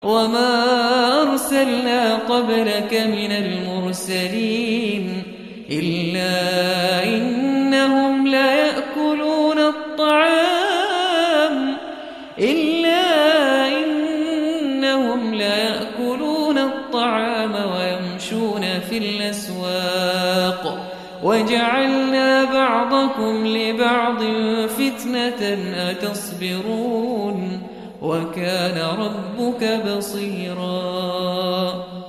وما أرسلنا قبلك من المرسلين إلا إنهم ليأكلون الطعام ويمشون في الأسواق وجعلنا بعضكم لبعض فتنة أتصبرون وكان ربك بصيرا